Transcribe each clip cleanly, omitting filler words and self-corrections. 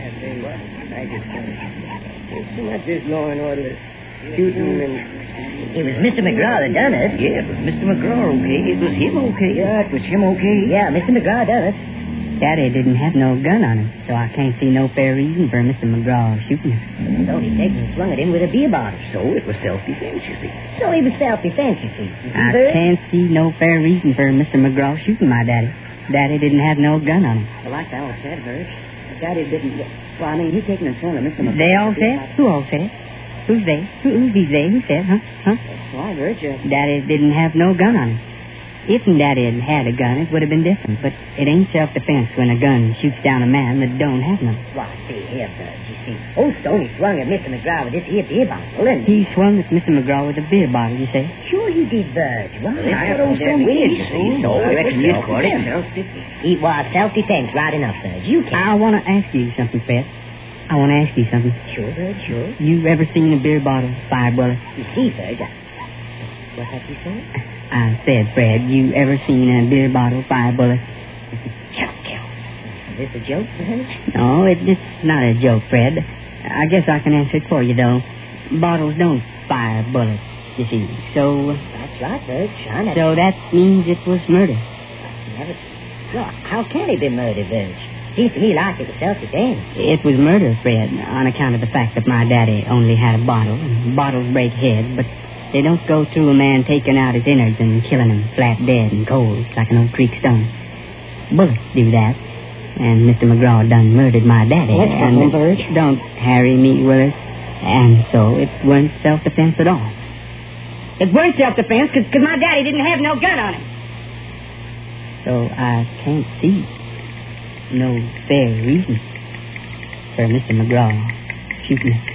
tell you what, I just there's too much this law and order shooting and... It was Mr. McGraw that done it. Yeah, but Mr. McGraw, okay. It was him, okay. Yeah, it was him, okay. Yeah, Mr. McGraw done it. Daddy didn't have no gun on him, so I can't see no fair reason for Mr. McGraw shooting him. So he taken and swung at him with a beer bottle. So it was self-defense, you see. So he was self-defense, you see. I can't see no fair reason for Mr. McGraw shooting my daddy. Daddy didn't have no gun on him. Well, like they all said, Verge. Daddy didn't... Well, I mean, he taken and swung at Mr. McGraw. They all said? Who all said? Who's they? Who's these they? Who said, huh? Why, Verge? Daddy didn't have no gun on him. If Daddy had had a gun, it would have been different. But it ain't self-defense when a gun shoots down a man that don't have none. Why, see here, Bud, you see. Old Stoney swung at Mr. McGraw with this here beer bottle, and... He swung at Mr. McGraw with a beer bottle, you say? Sure you did, Bud. Why? That's what old Stoney did, you see. So I reckon you'd call it self-defense. It was self-defense right enough, Bud. You can't... I want to ask you something, Fred. I want to ask you something. Sure, Bud, sure. You ever seen a beer bottle fire bullet? You see, Bud, what have you said? I said, Fred, you ever seen a beer bottle fire bullet? Is this a joke, Bud? No, it's not a joke, Fred. I guess I can answer it for you, though. Bottles don't fire bullets, you see. So... That's right, Bud. Sure, so that means it was murder. Well, how can he be murdered, Bud? Seems to me like it was self-defense. It was murder, Fred, on account of the fact that my daddy only had a bottle. And bottles break heads, but they don't go through a man taking out his innards and killing him flat dead and cold like an old creek stone. Bullets do that. And Mr. McGraw done murdered my daddy. What's wrong, Verge? Don't harry me, Willis. And so it weren't self-defense at all. It weren't self-defense because my daddy didn't have no gun on him. So I can't see no fair reason for Mr. McGraw shooting him.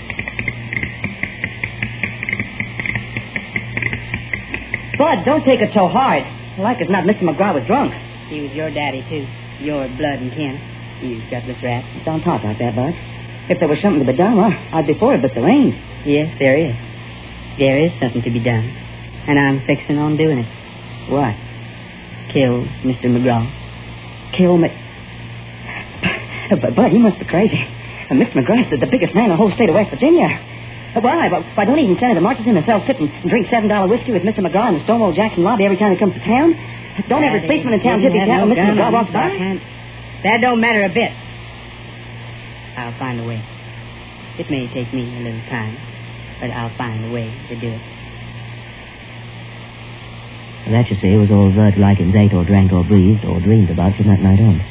Bud, don't take it so hard. Like as not, Mr. McGraw was drunk. He was your daddy, too. Your blood and kin. You gutless rat. Don't talk like that, Bud. If there was something to be done, well, I'd be for it, but there ain't. Yes, there is. There is something to be done. And I'm fixing on doing it. What? Kill Mr. McGraw. Kill me? But, Bud, you must be crazy. Mr. McGraw's the biggest man in the whole state of West Virginia. Why don't even Senator Martinson himself sit and drink $7 whiskey with Mr. McGraw in the Stonewall Jackson lobby every time he comes to town? Don't every policeman in town tippy tap when Mr. McGraw walks by? That don't matter a bit. I'll find a way. It may take me a little time, but I'll find a way to do it. And that, you see, was all Vert Likens ate or drank or breathed or dreamed about from that night on.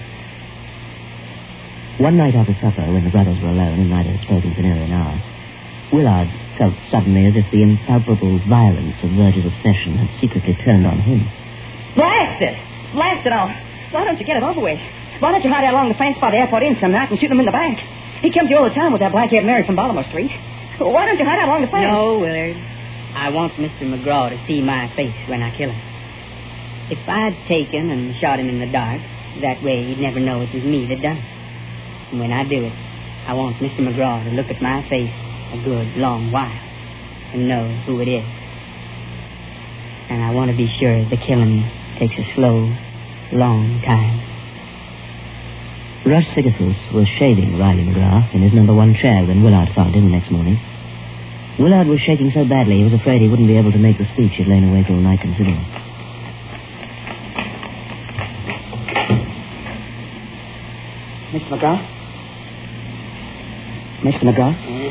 One night after supper, when the brothers were alone and neither had spoken for nearly an hour, Willard felt suddenly as if the impalpable violence of Verge's obsession had secretly turned on him. Blast it! Blast it all! Why don't you get it over with? Why don't you hide out along the fence by the airport inn some night and shoot him in the back? He comes to you all the time with that black-haired Mary from Baltimore Street. Why don't you hide out along the fence? No, Willard. I want Mr. McGraw to see my face when I kill him. If I'd taken and shot him in the dark, that way he'd never know it was me that done it. And when I do it, I want Mr. McGraw to look at my face a good long while and know who it is. And I want to be sure the killing takes a slow, long time. Russ Sigathus was shaving Riley McGraw in his number 1 chair when Willard found him the next morning. Willard was shaking so badly he was afraid he wouldn't be able to make the speech he'd lain awake all night considering. Mr. McGraw? Mr. McGraw?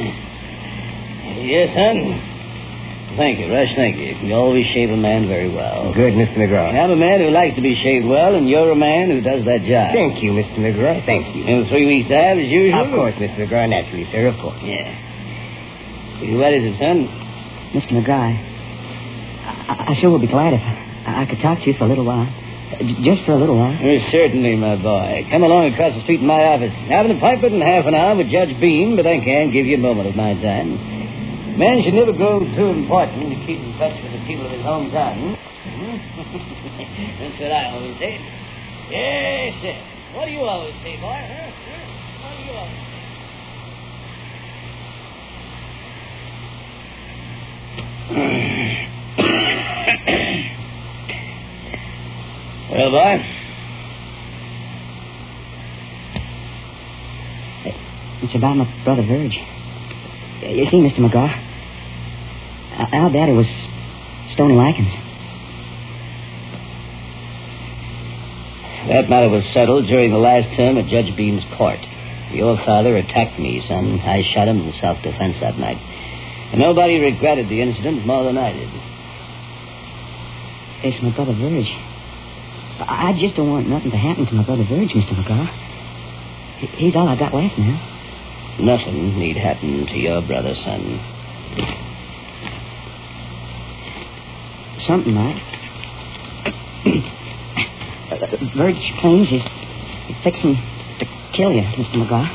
Yes, son? Thank you, Rush, thank you. You always shave a man very well. Good, Mr. McGraw. I'm a man who likes to be shaved well, and you're a man who does that job. Thank you, Mr. McGraw. Thank you. In 3 weeks' time, as usual? Of course, Mr. McGraw. Naturally, sir, of course. Yeah. What is it, son? Mr. McGraw, I sure would be glad if I could talk to you for a little while. Just for a little while. Certainly, my boy. Come along across the street in my office. Having a pipe in half an hour with Judge Beam, but I can't give you a moment of my time. Man should never grow too important to keep in touch with the people of his hometown. That's what I always say. Yes, sir. What do you always say, boy? Huh? What do you always say? Well, boy? It's about my brother Verge. You see, Mr. McGraw, our daddy was Stony Likens. That matter was settled during the last term at Judge Beam's court. Your father attacked me, son. I shot him in self-defense that night. And nobody regretted the incident more than I did. It's my brother Verge. I just don't want nothing to happen to my brother Verge, Mr. McGraw. He's all I got left now. Nothing need happen to your brother, son. Something might. Verge claims he's fixing to kill you, Mr. McGraw.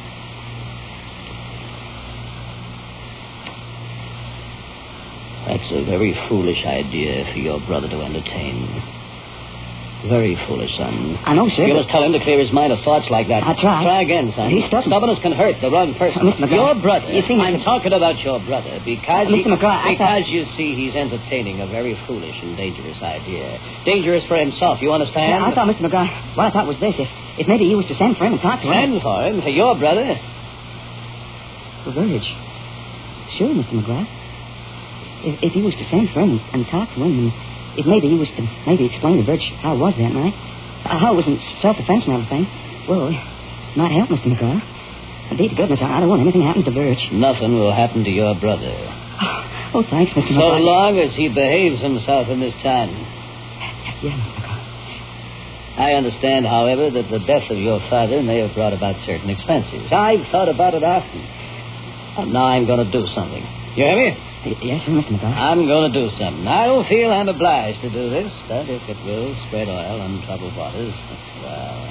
That's a very foolish idea for your brother to entertain. Very foolish, son. I know, sir. You must tell him to clear his mind of thoughts like that. I'll try. Try again, son. He's stubborn. Stubbornness can hurt the wrong person. Mr. McGraw. Your brother. You see, I'm talking about your brother because Mr. McGraw, because you see he's entertaining a very foolish and dangerous idea. Dangerous for himself, you understand? Yeah, I thought, Mr. McGraw, what I thought was this. If maybe you was to send for him and talk to him. Send for him? For your brother? For Verge. Sure, Mr. McGraw. If he was to send for him and talk to him, and if maybe he was to explain to Verge how it was that night, how it was in self-defense and everything, well, it might help, Mr. McGraw. Indeed to goodness, I don't want anything happen to Verge. Nothing will happen to your brother. Oh, thanks, Mr. So McGraw. long as he behaves himself in this town. Yeah, Mr. McGraw. I understand, however, that the death of your father may have brought about certain expenses. I've thought about it often. And now I'm going to do something. You hear me? Yes, sir, Mr. McGraw. I'm going to do something. I don't feel I'm obliged to do this, but if it will spread oil on troubled waters, well...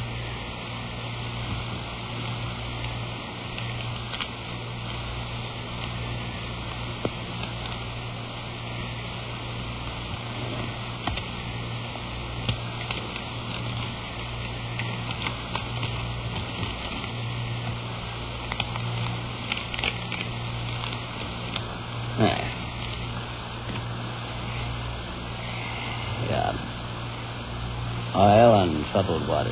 Yeah. Oil on troubled waters.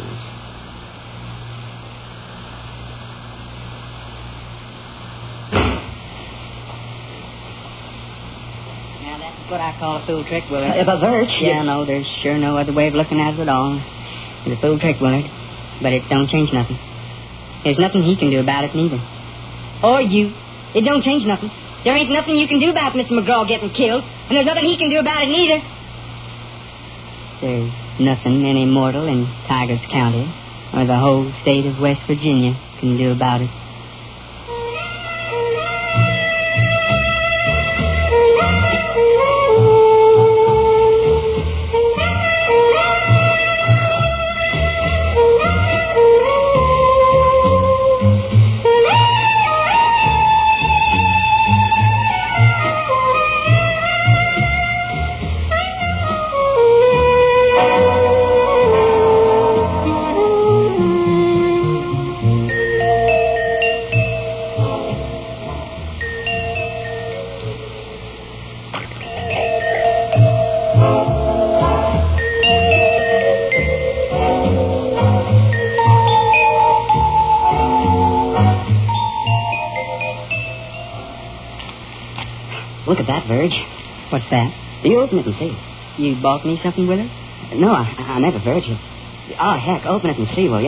Now, that's what I call a fool trick, Willard. About Verge? Yeah, no, there's sure no other way of looking at it at all. It's a fool trick, Willard. But it don't change nothing. There's nothing he can do about it, neither. Or you. It don't change nothing. There ain't nothing you can do about Mr. McGraw getting killed, and there's nothing he can do about it, neither. There's nothing any mortal in Tigers County or the whole state of West Virginia can do about it. Look at that, Verge. What's that? You open it and see. You bought me something, Willard? No, I never, Verge. Oh, heck, open it and see, will you?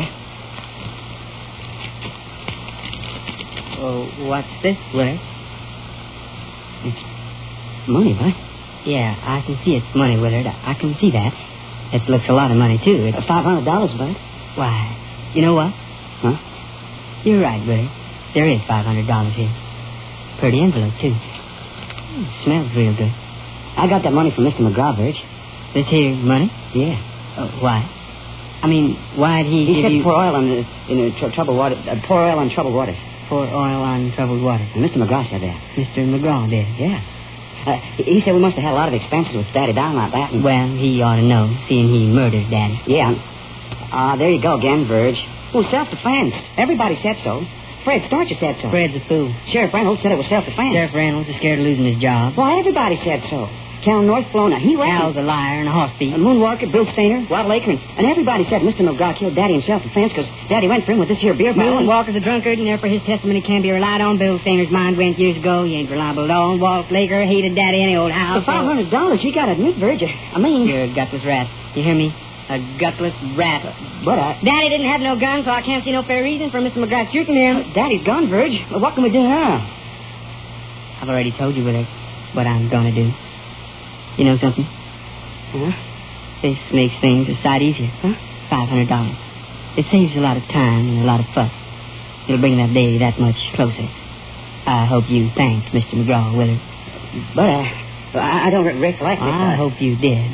Oh, what's this, Willard? It's money, Bud. Yeah, I can see it's money, Willard. I can see that. It looks a lot of money, too. It's $500, Bud. Why, you know what? Huh? You're right, Willard. There is $500 here. Pretty envelope, too. Smells real good. I got that money from Mr. McGraw, Verge. This here money? Yeah. Why? I mean, why'd he He give said you... pour oil on troubled water. Pour oil on troubled waters. Pour oil on troubled water. And Mr. McGraw said that. Mr. McGraw did. Yeah. He said we must have had a lot of expenses with Daddy down like that. And... Well, he ought to know, seeing he murdered Daddy. Yeah. There you go again, Verge. Well, self-defense. Everybody said so. Fred Starcher said so. Fred's a fool. Sheriff Reynolds said it was self-defense. Sheriff Reynolds is scared of losing his job. Well, everybody said so. Cal North flown a he Al's a liar and a horse thief. A moonwalker, Bill Stainer, Waddle Aker, and everybody said Mr. McGraw killed Daddy in self-defense because Daddy went for him with this here beer bottle. Moonwalker's a drunkard, and therefore his testimony can't be relied on. Bill Stainer's mind went years ago. He ain't reliable at all. And Walt Laker hated Daddy any old house. For $500, you got to admit, Virgil. I mean... You're a gutless rat. You hear me? A gutless rat. But Daddy didn't have no gun, so I can't see no fair reason for Mr. McGrath shooting him. Daddy's gone, Virg. Well, what can we do now? I've already told you, Willard, what I'm going to do. You know something? Huh? This makes things a sight easier. Huh? $500. It saves a lot of time and a lot of fuss. It'll bring that day that much closer. I hope you thanked Mr. McGraw, Willard. But I don't recollect it. I hope you did.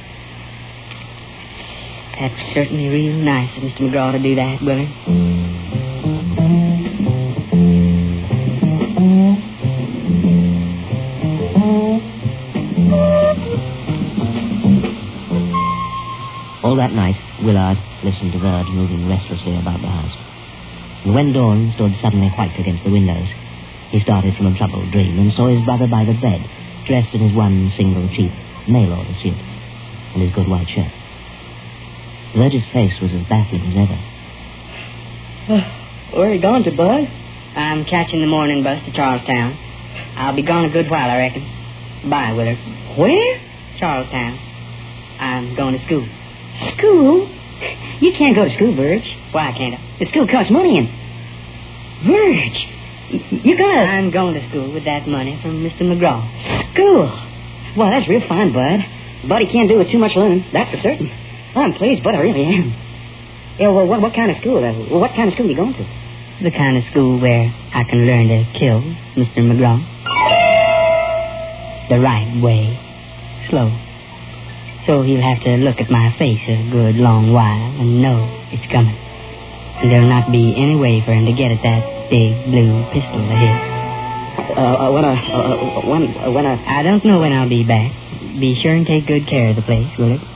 That's certainly real nice of Mr. McGraw to do that, Willard. All that night, Willard listened to Verge moving restlessly about the house. And when dawn stood suddenly white against the windows, he started from a troubled dream and saw his brother by the bed, dressed in his one single cheap mail-order suit and his good white shirt. Verge's face was as baffling as ever. Where are you going to, Bud? I'm catching the morning bus to Charlestown. I'll be gone a good while, I reckon. Bye, Willard. Where? Charlestown. I'm going to school. School? You can't go to school, Virg. Why can't I? The school costs money and... Virg, you gotta... I'm going to school with that money from Mr. McGraw. School? Well, that's real fine, Bud. Buddy can't do with too much learning, that's for certain. I'm pleased, Bud, I really am. Yeah, well, what kind of school? What kind of school are you going to? The kind of school where I can learn to kill Mr. McGraw. The right way. Slow. So he'll have to look at my face a good long while and know it's coming. And there'll not be any way for him to get at that big blue pistol of his. When I don't know when I'll be back. Be sure and take good care of the place, will it?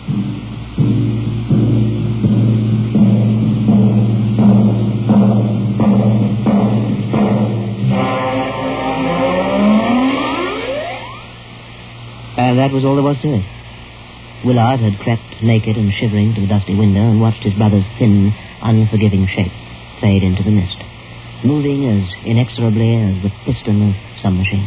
That was all there was to it. Willard had crept naked and shivering to the dusty window and watched his brother's thin, unforgiving shape fade into the mist, moving as inexorably as the piston of some machine.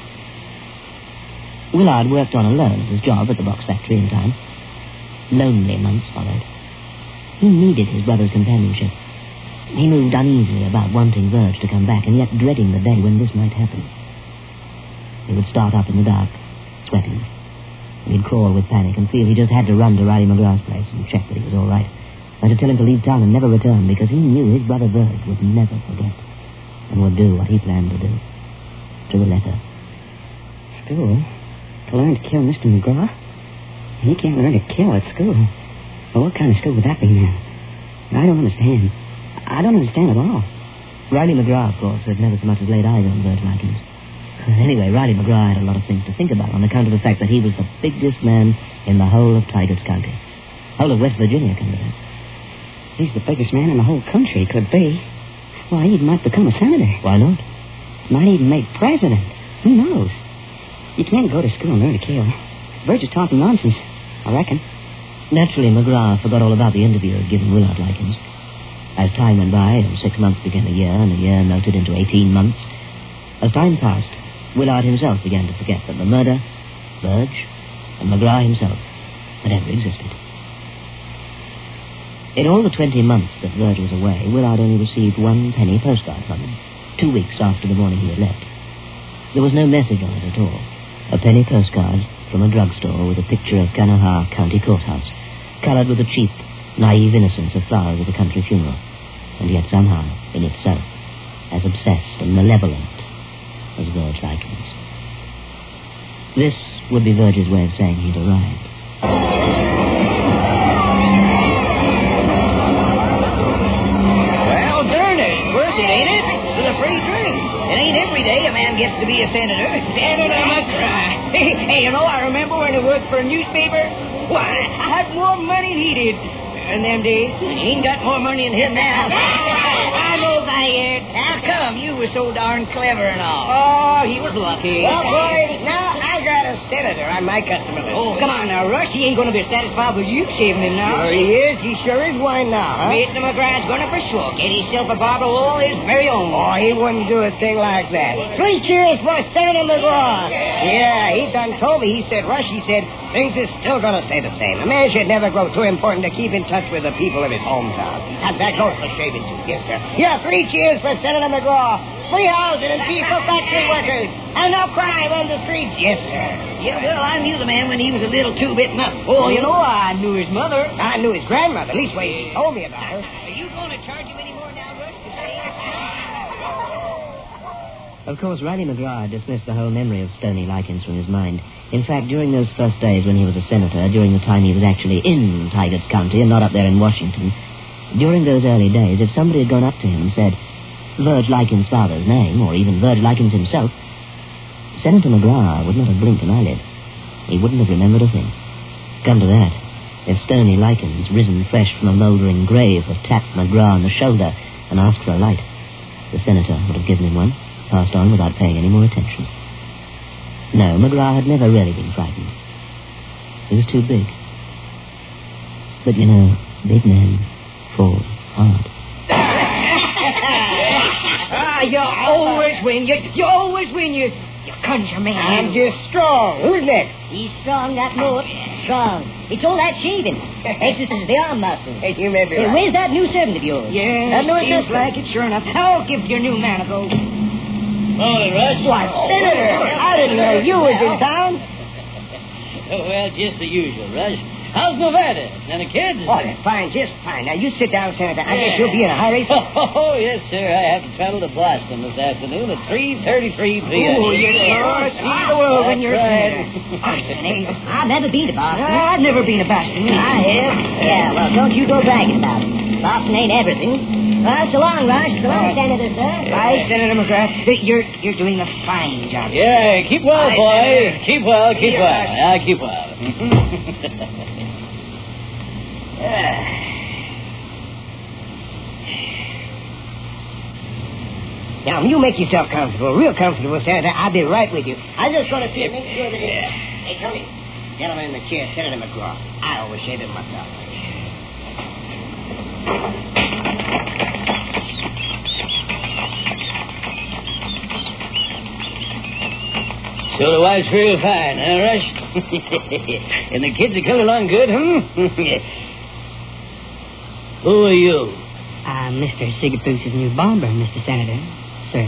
Willard worked on alone at his job at the box factory in time. Lonely months followed. He needed his brother's companionship. He moved uneasily about wanting Verge to come back and yet dreading the day when this might happen. He would start up in the dark, sweating. He'd crawl with panic and feel he just had to run to Riley McGraw's place and check that he was all right. And to tell him to leave town and never return because he knew his brother Verge would never forget and would do what he planned to do. To the letter. School? To learn to kill Mr. McGraw? He can't learn to kill at school. Well, what kind of school would that be, man? I don't understand. I don't understand at all. Riley McGraw, of course, had never so much as laid eyes on Verge Likens. Anyway, Riley McGraw had a lot of things to think about on account of the fact that he was the biggest man in the whole of Tigard County. Whole of West Virginia, come to that. He's the biggest man in the whole country, could be. Why, he might become a senator. Why not? Might even make president. Who knows? You can't go to school and learn to kill. Verge is talking nonsense, I reckon. Naturally, McGraw forgot all about the interview he'd given Willard Likens. As time went by, and 6 months became a year, and a year melted into 18 months, as time passed, Willard himself began to forget that the murder, Verge, and McGraw himself had ever existed. In all the 20 months that Verge was away, Willard only received 1 penny postcard from him, 2 weeks after the morning he had left. There was no message on it at all. A penny postcard from a drugstore with a picture of Kanaha County Courthouse, colored with the cheap, naive innocence of flowers at a country funeral, and yet somehow, in itself, as obsessed and malevolent as Verge Likens. This would be Verge's way of saying he'd arrived. Well, darn it, it's worth it, ain't it? With a free drink. It ain't every day a man gets to be a senator. Senator McGraw. Hey, you know, I remember when I worked for a newspaper. Why, I had more money than he did in them days. He ain't got more money than him now. I know that. How come? You were so darn clever and all. Oh, he was lucky. Well, boys, now I got a senator on my customer list. Oh, come on now, Rush. He ain't going to be satisfied with you saving him now. Sure he is. He sure is one now, huh? Mr. McGrath's going to for sure get himself a barber all his very own. Oh, he wouldn't do a thing like that. 3 cheers for Senator McGraw. Yeah, he done told me. He said, Rush, he said, things is still going to stay the same. A man should never grow too important to keep in touch with the people of his hometown. And that goes for shaving, too. Yes, sir. Yeah, 3 cheers for Senator McGraw. Free housing and peaceful factory workers. And no crime on the streets. Yes, sir. Yeah, well, I knew the man when he was a little too-bit nuts. Oh, you know, I knew his mother. I knew his grandmother. At least he told me about her. Are you going to charge him any more now, Rush? Of course, Riley McGraw dismissed the whole memory of Stony Likens from his mind. In fact, during those first days when he was a senator, during the time he was actually in Tigard's County and not up there in Washington, during those early days, if somebody had gone up to him and said, Verge Likens' father's name, or even Verge Likens himself, Senator McGraw would not have blinked an eyelid. He wouldn't have remembered a thing. Come to that, if Stony Likens, risen fresh from a mouldering grave, had tapped McGraw on the shoulder and asked for a light, the senator would have given him one, passed on without paying any more attention. No, McGraw had never really been frightened. He was too big. But, you know, big men fall hard. You always win. You always win. You conjure man. I'm just strong. Who's next? He's strong, that moat. Strong. It's all that shaving. Exercises the arm muscles. Hey, you may be Hey, right. where's that new servant of yours? Yeah, That new seems assistant? like it, sure enough. I'll give your new man a go. Morning, Rush. Why, Senator, I didn't know you was in town. Oh, well, just the usual, Rush. How's Nevada? And the kids? Oh, that's fine, just fine. Now, you sit down, Senator. I guess you'll be in a hurry. Oh, yes, sir. I have to travel to Boston this afternoon at 3:33 p.m. Oh, you sure see the world when you're right. Boston, eh? I've never been to Boston. I've never been to Boston. I have. Yeah, well, don't you go bragging about it. Boston ain't everything. So long, Rush. So long, Senator, sir. Bye, Senator McGrath. You're doing a fine job. Yeah, keep well, Aye, boys. Senator. Keep well, keep Yeah. well. I'll keep well. Now, you make yourself comfortable, real comfortable, Senator. I'll be right with you. I'm just going to see and make sure that Hey, Tony, gentleman in the chair, Senator McGraw. I always shave him myself. So the wife's real fine, huh, Rush? And the kids are coming along good, Who are you? I'm Mr. Sigafoos's new barber, Mr. Senator, sir.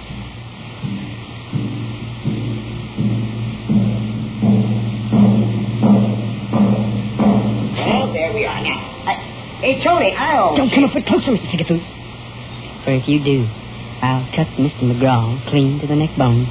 Well, there we are now. Hey, Tony, I always... Don't come a foot closer, Mr. Sigafoos. For if you do, I'll cut Mr. McGraw clean to the neck bone.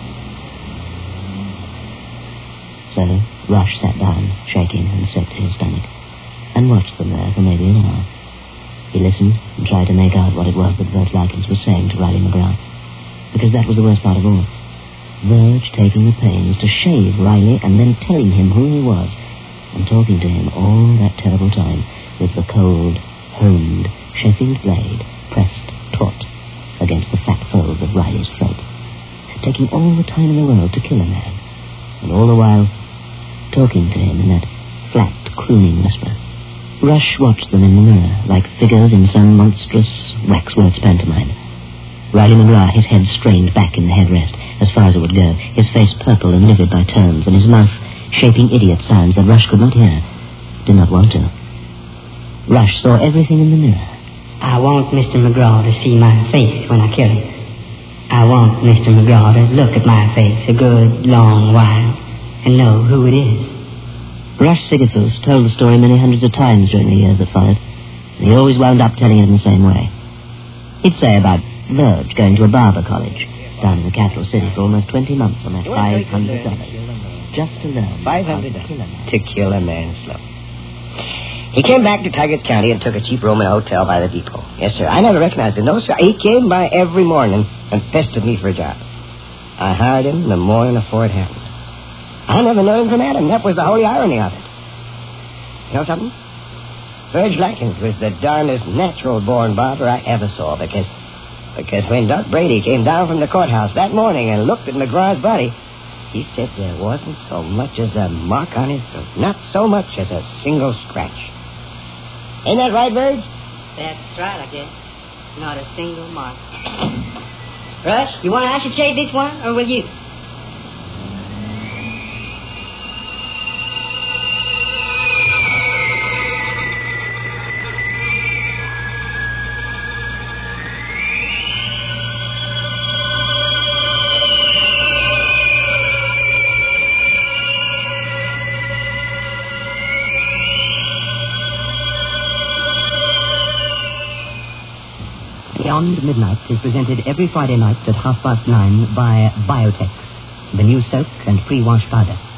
So Rush sat down, shaking and sick to his stomach, and watched them there for maybe an hour. He listened and tried to make out what it was that Verge Likens was saying to Riley McGraw, because that was the worst part of all. Verge taking the pains to shave Riley and then telling him who he was, and talking to him all that terrible time with the cold, honed Sheffield blade pressed taut against the fat folds of Riley's throat, taking all the time in the world to kill a man, and all the while talking to him in that flat, crooning whisper. Rush watched them in the mirror, like figures in some monstrous waxworks pantomime. Riley McGraw, his head strained back in the headrest, as far as it would go, his face purple and livid by turns, and his mouth shaping idiot sounds that Rush could not hear, did not want to. Rush saw everything in the mirror. I want Mr. McGraw to see my face when I kill him. I want Mr. McGraw to look at my face a good, long while and know who it is. Rush Sigafoos told the story many hundreds of times during the years that followed, and he always wound up telling it in the same way. He'd say about Verge going to a barber college down in the capital city for almost 20 months on that $500, just to learn how to kill a man. To kill a man slow. He came back to Tigard County and took a cheap room in a hotel by the depot. Yes, sir. I never recognized him. No, sir. He came by every morning and pestered me for a job. I hired him the morning before it happened. I never known him from Adam. That was the holy irony of it. You know something? Verge Likens was the darndest natural-born barber I ever saw, because when Doc Brady came down from the courthouse that morning and looked at McGraw's body, He said there wasn't so much as a mark on his throat. Not so much as a single scratch. Ain't that right, Verge? That's right, I guess. Not a single mark. Rush, you want to ascertain this one, or will you? Beyond Midnight is presented every Friday night at 9:30 by Biotex, the new soap and pre-wash powder.